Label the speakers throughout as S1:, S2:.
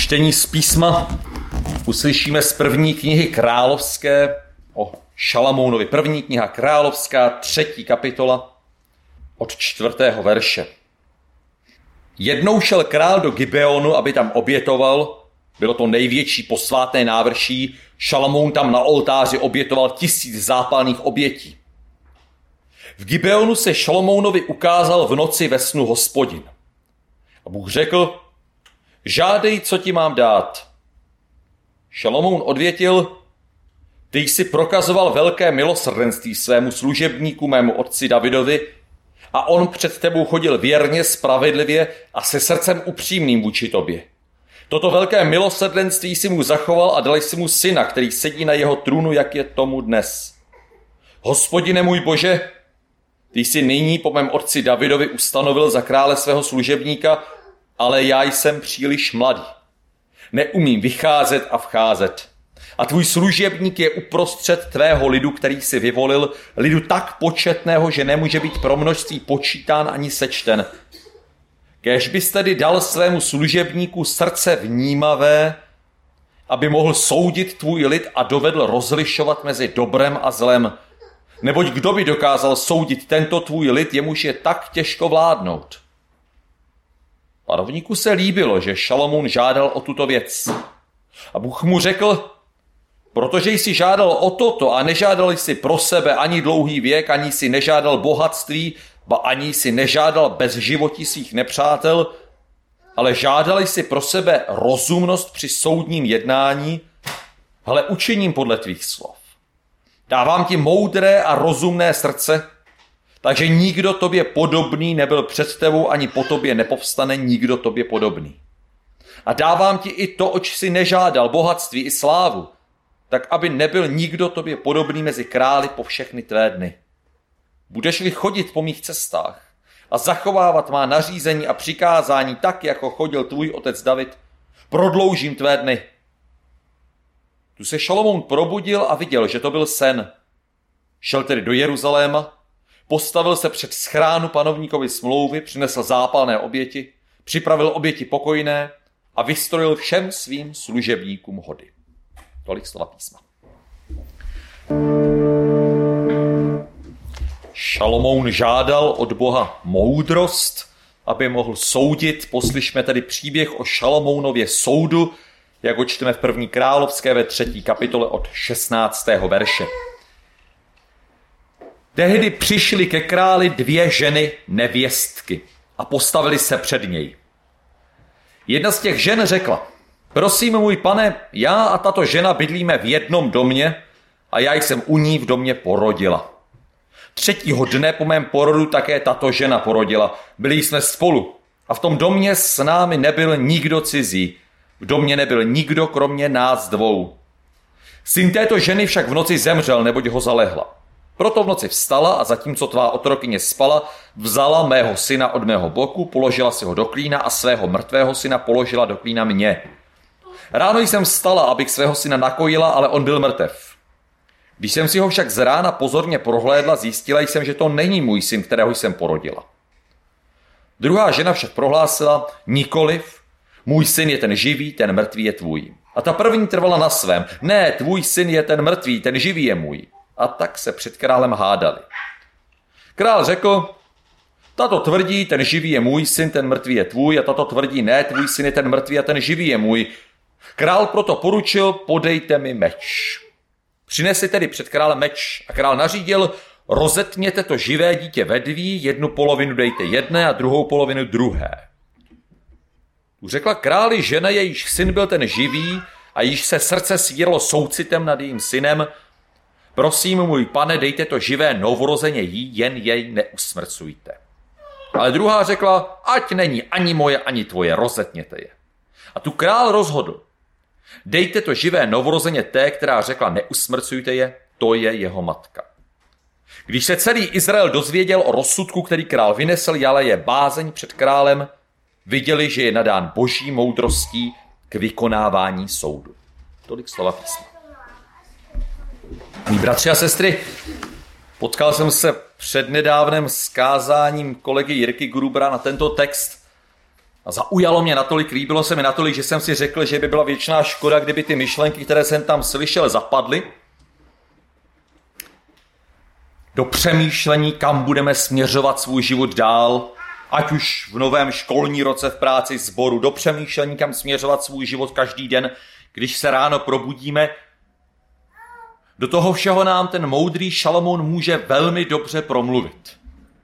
S1: Čtení z písma uslyšíme z první knihy královské o Šalamounovi. První kniha královská, 3. kapitola od 4. verše. Jednou šel král do Gibeonu, aby tam obětoval. Bylo to největší posvátné návrší. Šalamoun tam na oltáři obětoval 1000 zápalných obětí. V Gibeonu se Šalamounovi ukázal v noci ve snu Hospodin. A Bůh řekl: žádej, co ti mám dát. Šalamoun odvětil: ty jsi prokazoval velké milosrdenství svému služebníku, mému otci Davidovi, a on před tebou chodil věrně, spravedlivě a se srdcem upřímným vůči tobě. Toto velké milosrdenství si mu zachoval a dal jsi mu syna, který sedí na jeho trůnu, jak je tomu dnes. Hospodine můj Bože, ty jsi nyní po mém otci Davidovi ustanovil za krále svého služebníka, ale já jsem příliš mladý. Neumím vycházet a vcházet. A tvůj služebník je uprostřed tvého lidu, který si vyvolil, lidu tak početného, že nemůže být pro množství počítán ani sečten. Kéž bys tedy dal svému služebníku srdce vnímavé, aby mohl soudit tvůj lid a dovedl rozlišovat mezi dobrem a zlem. Neboť kdo by dokázal soudit tento tvůj lid, jemuž je tak těžko vládnout. Panovníku se líbilo, že Šalamoun žádal o tuto věc. A Bůh mu řekl: protože jsi žádal o toto a nežádal jsi pro sebe ani dlouhý věk, ani si nežádal bohatství, ba ani si nežádal bezživotí svých nepřátel, ale žádal jsi pro sebe rozumnost při soudním jednání, hle, učiním podle tvých slov. Dávám ti moudré a rozumné srdce, takže nikdo tobě podobný nebyl před tebou, ani po tobě nepovstane nikdo tobě podobný. A dávám ti i to, oč si nežádal, bohatství i slávu, tak aby nebyl nikdo tobě podobný mezi králi po všechny tvé dny. Budeš-li chodit po mých cestách a zachovávat má nařízení a přikázání tak, jako chodil tvůj otec David, prodloužím tvé dny. Tu se Šalamoun probudil a viděl, že to byl sen. Šel tedy do Jeruzaléma, postavil se před schránu panovníkovi smlouvy, přinesl zápalné oběti, připravil oběti pokojné a vystrojil všem svým služebníkům hody. Tolik slova písma. Šalamoun žádal od Boha moudrost, aby mohl soudit. Poslyšme tedy příběh o Šalamounově soudu, jak ho čteme v 1. královské ve 3. kapitole od 16. verše. Tehdy přišly ke králi 2 ženy nevěstky a postavili se před něj. Jedna z těch žen řekla: prosím, můj pane, já a tato žena bydlíme v jednom domě a já jsem u ní v domě porodila. 3. dne po mém porodu také tato žena porodila. Byli jsme spolu a v tom domě s námi nebyl nikdo cizí. V domě nebyl nikdo kromě nás 2. Syn této ženy však v noci zemřel, neboť ho zalehla. Proto v noci vstala a zatímco tvá otrokyně spala, vzala mého syna od mého boku, položila si ho do klína a svého mrtvého syna položila do klína mě. Ráno jsem vstala, abych svého syna nakojila, ale on byl mrtev. Když jsem si ho však z rána pozorně prohlédla, zjistila jsem, že to není můj syn, kterého jsem porodila. Druhá žena však prohlásila: nikoliv, můj syn je ten živý, ten mrtvý je tvůj. A ta první trvala na svém: ne, tvůj syn je ten mrtvý, ten živý je můj. A tak se před králem hádali. Král řekl: tato tvrdí, ten živý je můj syn, ten mrtvý je tvůj, a tato tvrdí: ne, tvůj syn je ten mrtvý a ten živý je můj. Král proto poručil: podejte mi meč. Přinesli tedy před králem meč a král nařídil: rozetněte to živé dítě ve 2, jednu polovinu dejte jedné a druhou polovinu druhé. Tu řekla králi žena, jejíž syn byl ten živý a již se srdce svíralo soucitem nad jejím synem: prosím, můj pane, dejte to živé novorozeně jí, jen jej neusmrcujte. Ale druhá řekla: ať není ani moje, ani tvoje, rozetněte je. A tu král rozhodl: dejte to živé novorozeně té, která řekla neusmrcujte je, to je jeho matka. Když se celý Izrael dozvěděl o rozsudku, který král vynesl, jala je bázeň před králem, viděli, že je nadán boží moudrostí k vykonávání soudu. Tolik slova písma. Mí bratři a sestry, potkal jsem se přednedávnem s kázáním kolegy Jirky Grubera na tento text A zaujalo mě natolik, líbilo se mi natolik, že jsem si řekl, že by byla věčná škoda, kdyby ty myšlenky, které jsem tam slyšel, zapadly do přemýšlení, kam budeme směřovat svůj život dál, ať už v novém školní roce v práci sboru, do přemýšlení, kam směřovat svůj život každý den, když se ráno probudíme. Do toho všeho nám ten moudrý Šalomoun může velmi dobře promluvit.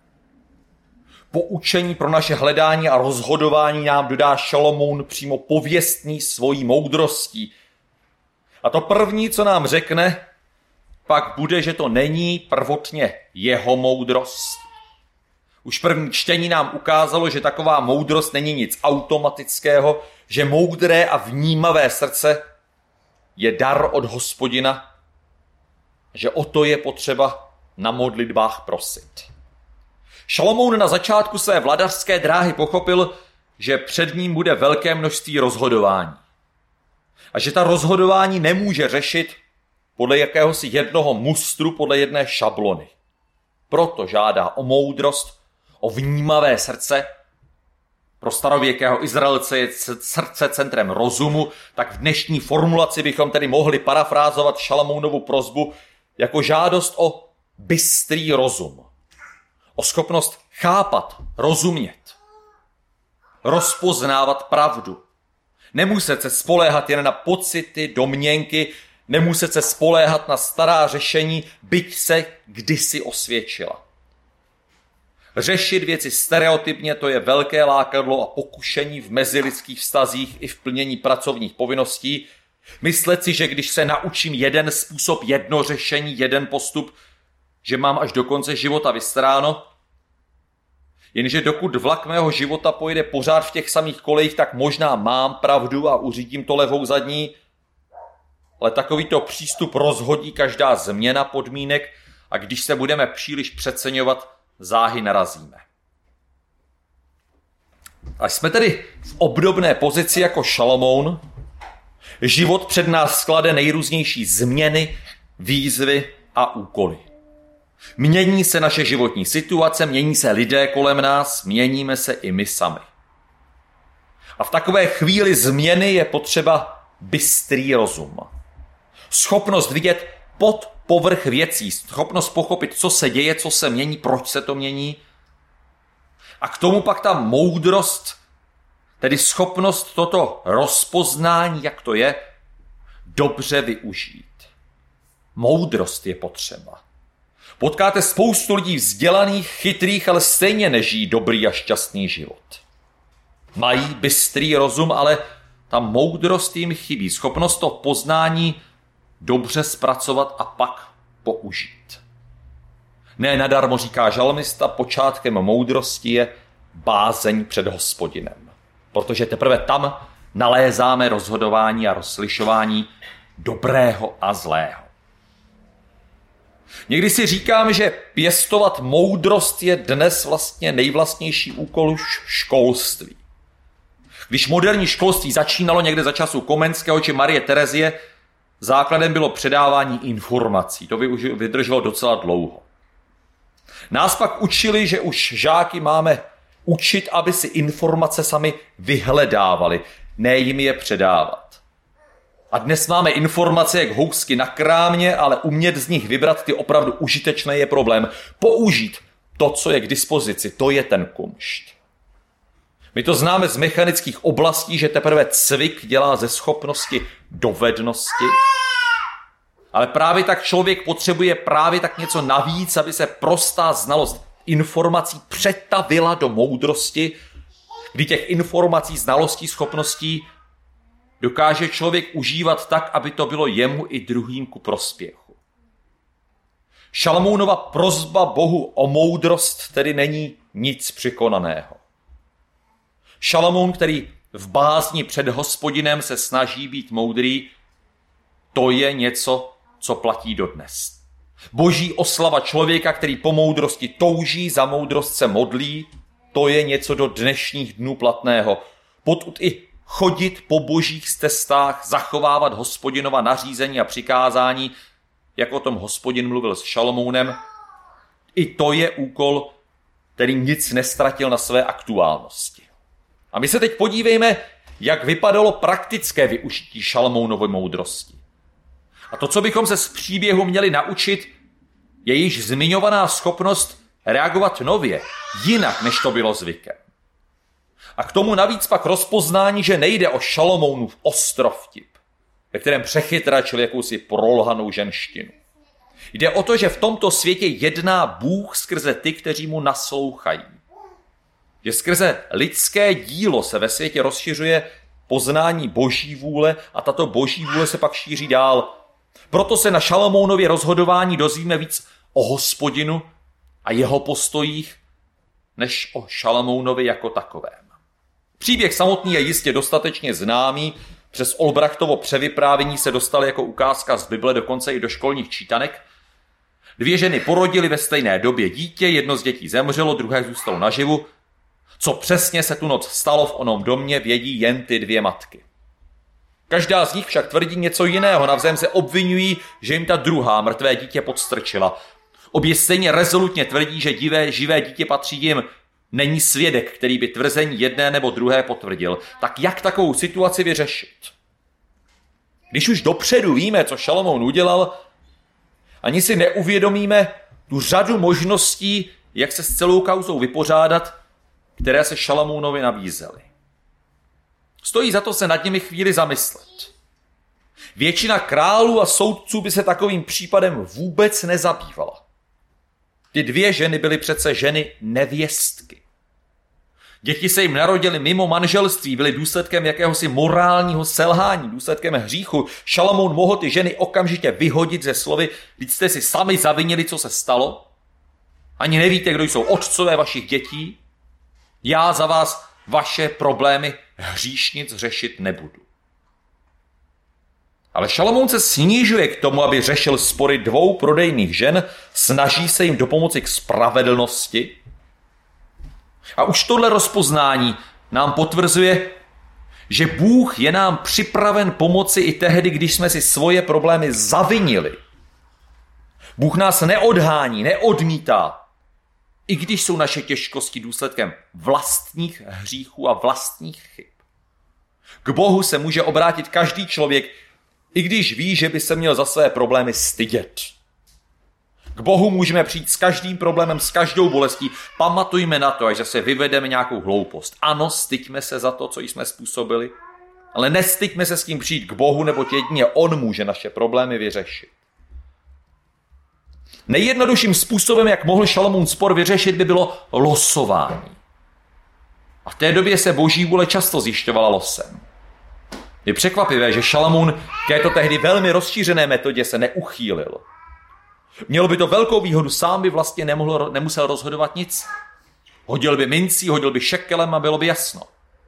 S1: Poučení pro naše hledání a rozhodování nám dodá Šalomoun přímo pověstný svojí moudrostí. A to první, co nám řekne, pak bude, že to není prvotně jeho moudrost. Už první čtení nám ukázalo, že taková moudrost není nic automatického, že moudré a vnímavé srdce je dar od Hospodina, že o to je potřeba na modlitbách prosit. Šalomoun na začátku své vladařské dráhy pochopil, že před ním bude velké množství rozhodování. A že ta rozhodování nemůže řešit podle jakéhosi jednoho mustru, podle jedné šablony. Proto žádá o moudrost, o vnímavé srdce. Pro starověkého Izraelce je srdce centrem rozumu, tak v dnešní formulaci bychom tedy mohli parafrázovat Šalamounovu prosbu jako žádost o bystrý rozum. O schopnost chápat, rozumět, rozpoznávat pravdu. Nemuset se spoléhat jen na pocity, domněnky, nemuset se spoléhat na stará řešení, byť se kdysi osvědčila. Řešit věci stereotypně, to je velké lákadlo a pokušení v mezilidských vztazích i v plnění pracovních povinností. Myslet si, že když se naučím jeden způsob, jedno řešení, jeden postup, že mám až do konce života vystaráno. Jenže dokud vlak mého života pojede pořád v těch samých kolejích, tak možná mám pravdu a uřídím to levou zadní, ale takovýto přístup rozhodí každá změna podmínek a když se budeme příliš přeceňovat, záhy narazíme. A jsme tedy v obdobné pozici jako Šalomoun. Život před nás sklade nejrůznější změny, výzvy a úkoly. Mění se naše životní situace, mění se lidé kolem nás, měníme se i my sami. A v takové chvíli změny je potřeba bystrý rozum. Schopnost vidět pod povrch věcí, schopnost pochopit, co se děje, co se mění, proč se to mění. A k tomu pak ta moudrost, tedy schopnost toto rozpoznání, jak to je, dobře využít. Moudrost je potřeba. Potkáte spoustu lidí vzdělaných, chytrých, ale stejně nežijí dobrý a šťastný život. Mají bystrý rozum, ale ta moudrost jim chybí. Schopnost to poznání dobře zpracovat a pak použít. Ne nadarmo říká žalmista, počátkem moudrosti je bázeň před Hospodinem. Protože teprve tam nalézáme rozhodování a rozlišování dobrého a zlého. Někdy si říkám, že pěstovat moudrost je dnes vlastně nejvlastnější úkol školství. Když moderní školství začínalo někde za času Komenského či Marie Terezie, základem bylo předávání informací. To vydrželo docela dlouho. Nás pak učili, že už žáky máme učit, aby si informace sami vyhledávali, ne jim je předávat. A dnes máme informace jak housky na krámě, ale umět z nich vybrat ty opravdu užitečné je problém. Použít to, co je k dispozici, to je ten kumšt. My to známe z mechanických oblastí, že teprve cvik dělá ze schopnosti dovednosti. Ale právě tak člověk potřebuje právě tak něco navíc, aby se prostá znalost informací přetavila do moudrosti, kdy těch informací, znalostí, schopností dokáže člověk užívat tak, aby to bylo jemu i druhým ku prospěchu. Šalamounova prosba Bohu o moudrost tedy není nic překonaného. Šalamoun, který v bázni před Hospodinem se snaží být moudrý, to je něco, co platí dodnes. Boží oslava člověka, který po moudrosti touží, za moudrost se modlí, to je něco do dnešních dnů platného. Potud i chodit po božích cestách, zachovávat Hospodinova nařízení a přikázání, jak o tom Hospodin mluvil s Šalomounem, i to je úkol, který nic nestratil na své aktuálnosti. A my se teď podívejme, jak vypadalo praktické využití Šalamounovy moudrosti. A to, co bychom se z příběhu měli naučit, je již zmiňovaná schopnost reagovat nově, jinak, než to bylo zvykem. A k tomu navíc pak rozpoznání, že nejde o Šalamounův ostrovtip, ve kterém přechytračil jakousi prolhanou ženštinu. Jde o to, že v tomto světě jedná Bůh skrze ty, kteří mu naslouchají. Že skrze lidské dílo se ve světě rozšiřuje poznání boží vůle a tato boží vůle se pak šíří dál. Proto se na Šalamounově rozhodování dozvíme víc o Hospodinu a jeho postojích, než o Šalamounovi jako takovém. Příběh samotný je jistě dostatečně známý, přes Olbrachtovo převyprávění se dostal jako ukázka z Bible dokonce i do školních čítanek. 2 ženy porodily ve stejné době dítě, jedno z dětí zemřelo, druhé zůstalo naživu. Co přesně se tu noc stalo v onom domě, vědí jen ty 2 matky. Každá z nich však tvrdí něco jiného, navzájem se obvinují, že jim ta druhá mrtvé dítě podstrčila. Obě stejně rezolutně tvrdí, že živé dítě patří jim. Není svědek, který by tvrzení jedné nebo druhé potvrdil. Tak jak takovou situaci vyřešit? Když už dopředu víme, co Šalamoun udělal, ani si neuvědomíme tu řadu možností, jak se s celou kauzou vypořádat, které se Šalamounovi nabízely. Stojí za to se nad nimi chvíli zamyslet. Většina králů a soudců by se takovým případem vůbec nezabývala. Ty 2 ženy byly přece ženy nevěstky. Děti se jim narodily mimo manželství, byly důsledkem jakéhosi morálního selhání, důsledkem hříchu. Šalamoun mohl ty ženy okamžitě vyhodit ze slovy: vždyť jste si sami zavinili, co se stalo. Ani nevíte, kdo jsou otcové vašich dětí. Já za vás vaše problémy hříšnic řešit nebudu. Ale Šalamoun se snižuje k tomu, aby řešil spory 2 prodejných žen, snaží se jim dopomoci k spravedlnosti. A už tohle rozpoznání nám potvrzuje, že Bůh je nám připraven pomoci i tehdy, když jsme si svoje problémy zavinili. Bůh nás neodhání, neodmítá, i když jsou naše těžkosti důsledkem vlastních hříchů a vlastních chyb. K Bohu se může obrátit každý člověk, i když ví, že by se měl za své problémy stydět. K Bohu můžeme přijít s každým problémem, s každou bolestí. Pamatujme na to, až zase vyvedeme nějakou hloupost. Ano, styďme se za to, co jsme způsobili, ale nestyďme se s tím přijít k Bohu, neboť jedině on může naše problémy vyřešit. Nejjednodušším způsobem, jak mohl Šalamoun spor vyřešit, by bylo losování. A v té době se boží vůle často zjišťovala losem. Je překvapivé, že Šalamoun k této tehdy velmi rozšířené metodě se neuchýlil. Mělo by to velkou výhodu, sám by vlastně nemusel rozhodovat nic. Hodil by mincí, hodil by šekelem a bylo by jasno.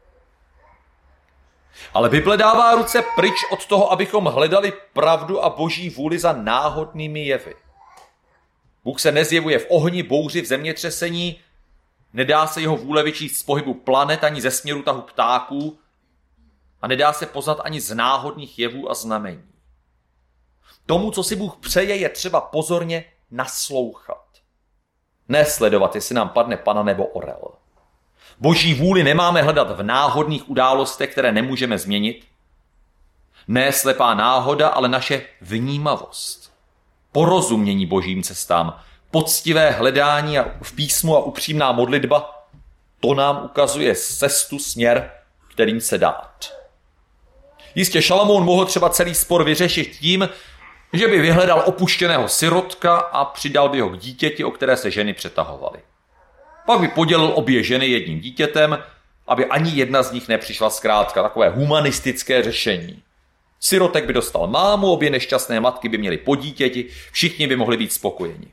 S1: Ale Bible dává ruce pryč od toho, abychom hledali pravdu a boží vůli za náhodnými jevy. Bůh se nezjevuje v ohni, bouři, v zemětřesení, nedá se jeho vůle vyčíst z pohybu planet ani ze směru tahu ptáků a nedá se poznat ani z náhodných jevů a znamení. Tomu, co si Bůh přeje, je třeba pozorně naslouchat. Nesledovat, jestli nám padne pana nebo orel. Boží vůli nemáme hledat v náhodných událostech, které nemůžeme změnit. Ne slepá náhoda, ale naše vnímavost. Porozumění božím cestám, poctivé hledání v písmu a upřímná modlitba, to nám ukazuje cestu, směr, kterým se dát. Jistě Šalamoun mohl třeba celý spor vyřešit tím, že by vyhledal opuštěného sirotka a přidal by ho k dítěti, o které se ženy přetahovaly. Pak by podělil obě ženy jedním dítětem, aby ani jedna z nich nepřišla zkrátka, takové humanistické řešení. Sirotek by dostal mámu, obě nešťastné matky by měly po dítěti, všichni by mohli být spokojeni.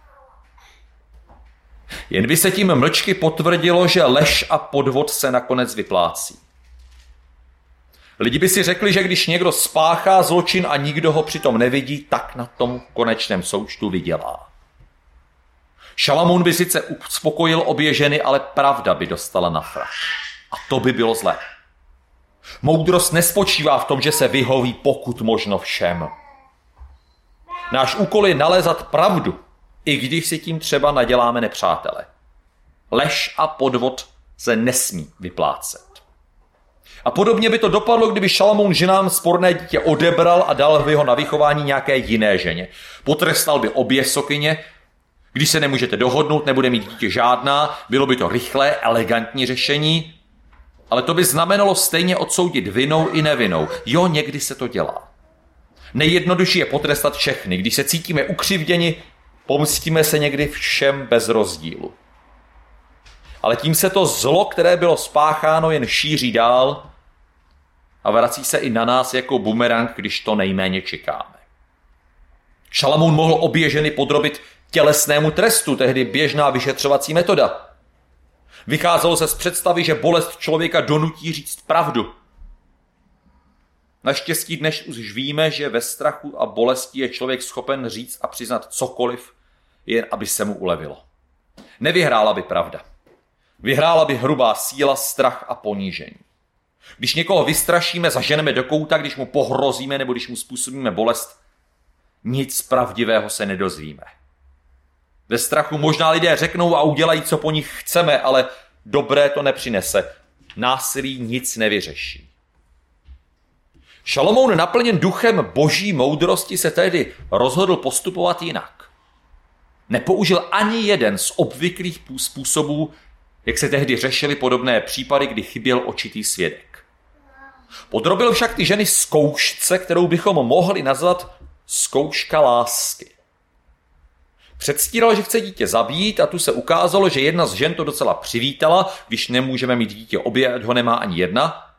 S1: Jen by se tím mlčky potvrdilo, že lež a podvod se nakonec vyplácí. Lidi by si řekli, že když někdo spáchá zločin a nikdo ho přitom nevidí, tak na tom konečném součtu vydělá. Šalamoun by sice uspokojil obě ženy, ale pravda by dostala na frak. A to by bylo zlé. Moudrost nespočívá v tom, že se vyhoví pokud možno všem. Náš úkol je nalézat pravdu, i když si tím třeba naděláme nepřátele. Lež a podvod se nesmí vyplácet. A podobně by to dopadlo, kdyby Šalamoun ženám sporné dítě odebral a dal ho na vychování nějaké jiné ženě. Potrestal by obě sokyně, když se nemůžete dohodnout, nebude mít dítě žádná, bylo by to rychlé, elegantní řešení, ale to by znamenalo stejně odsoudit vinou i nevinou. Jo, někdy se to dělá. Nejjednodušší je potrestat všechny. Když se cítíme ukřivděni, pomstíme se někdy všem bez rozdílu. Ale tím se to zlo, které bylo spácháno, jen šíří dál a vrací se i na nás jako bumerang, když to nejméně čekáme. Šalamoun mohl obě ženy podrobit tělesnému trestu, tehdy běžná vyšetřovací metoda. Vycházelo se z představy, že bolest člověka donutí říct pravdu. Naštěstí dnes už víme, že ve strachu a bolesti je člověk schopen říct a přiznat cokoliv, jen aby se mu ulevilo. Nevyhrála by pravda. Vyhrála by hrubá síla, strach a ponížení. Když někoho vystrašíme, zaženeme do kouta, když mu pohrozíme nebo když mu způsobíme bolest, nic pravdivého se nedozvíme. Ve strachu možná lidé řeknou a udělají, co po nich chceme, ale dobré to nepřinese. Násilí nic nevyřeší. Šalamoun, naplněn duchem boží moudrosti, se tedy rozhodl postupovat jinak. Nepoužil ani jeden z obvyklých způsobů, jak se tehdy řešily podobné případy, kdy chyběl očitý svědek. Podrobil však ty ženy zkoušce, kterou bychom mohli nazvat zkouška lásky. Předstíral, že chce dítě zabít a tu se ukázalo, že jedna z žen to docela přivítala, když nemůžeme mít dítě obě, ho nemá ani jedna.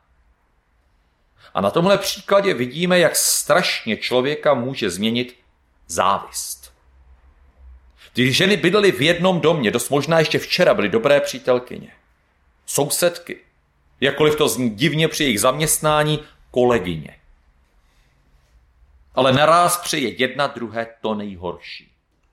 S1: A na tomhle příkladě vidíme, jak strašně člověka může změnit závist. Ty ženy bydlely v jednom domě, dost možná ještě včera byly dobré přítelkyně. Sousedky, jakkoliv to zní divně při jejich zaměstnání, kolegyně. Ale naráz přeje jedna druhé to nejhorší.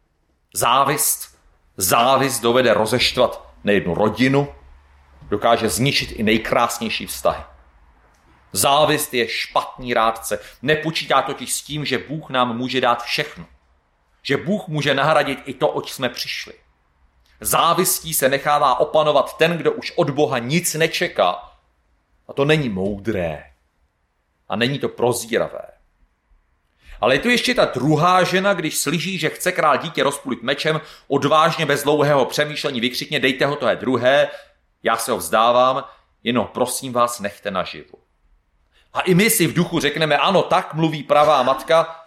S1: Závist dovede rozeštvat nejednu rodinu, dokáže zničit i nejkrásnější vztahy. Závist je špatný rádce, nepočítá totiž s tím, že Bůh nám může dát všechno. Že Bůh může nahradit i to, oč jsme přišli. Závistí se nechává opanovat ten, kdo už od Boha nic nečeká. A to není moudré. A není to prozíravé. Ale je tu ještě ta druhá žena, když slyší, že chce král dítě rozpůlit mečem, odvážně bez dlouhého přemýšlení vykřikne: dejte ho, to je druhé, já se ho vzdávám, jenom prosím vás, nechte naživu. A i my si v duchu řekneme: ano, tak mluví pravá matka.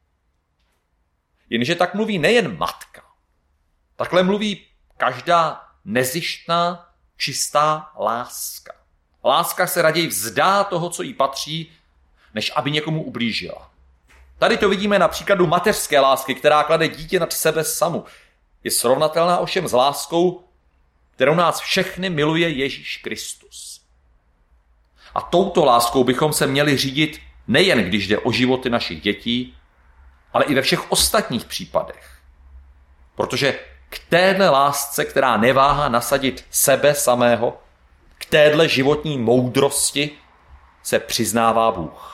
S1: Jenže tak mluví nejen matka. Takhle mluví každá nezištná, čistá láska. Láska se raději vzdá toho, co jí patří, než aby někomu ublížila. Tady to vidíme na příkladu mateřské lásky, která klade dítě nad sebe samu. Je srovnatelná ovšem s láskou, kterou nás všechny miluje Ježíš Kristus. A touto láskou bychom se měli řídit nejen když jde o životy našich dětí, ale i ve všech ostatních případech. Protože k téhle lásce, která neváhá nasadit sebe samého, k téhle životní moudrosti se přiznává Bůh.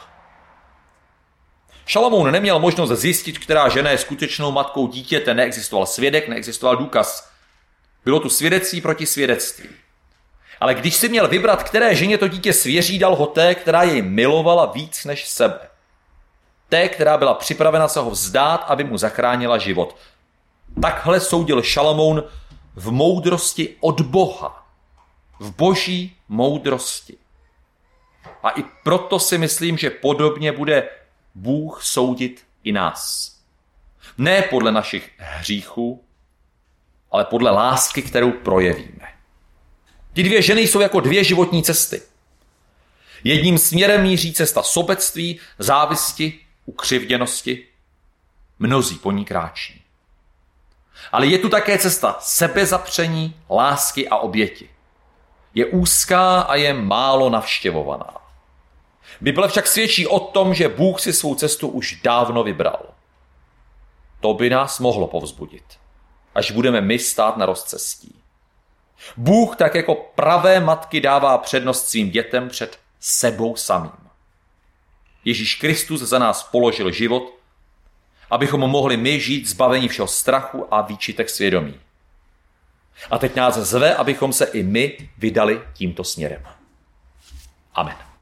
S1: Šalamoun neměl možnost zjistit, která žena je skutečnou matkou dítěte, neexistoval svědek, neexistoval důkaz. Bylo tu svědectví proti svědectví. Ale když si měl vybrat, které ženě to dítě svěří, dal ho té, která jej milovala víc než sebe. Té, která byla připravena se ho vzdát, aby mu zachránila život. Takhle soudil Šalamoun v moudrosti od Boha. V boží moudrosti. A i proto si myslím, že podobně bude Bůh soudit i nás. Ne podle našich hříchů, ale podle lásky, kterou projevíme. Ty dvě ženy jsou jako dvě životní cesty. Jedním směrem míří cesta sobectví, závisti, ukřivděnosti. Mnozí po ní kráčí. Ale je tu také cesta sebezapření, lásky a oběti. Je úzká a je málo navštěvovaná. Bible však svědčí o tom, že Bůh si svou cestu už dávno vybral. To by nás mohlo povzbudit, až budeme my stát na rozcestí. Bůh tak jako pravé matky dává přednost svým dětem před sebou samým. Ježíš Kristus za nás položil život, abychom mohli my žít zbavení všeho strachu a výčitek svědomí. A teď nás zve, abychom se i my vydali tímto směrem. Amen.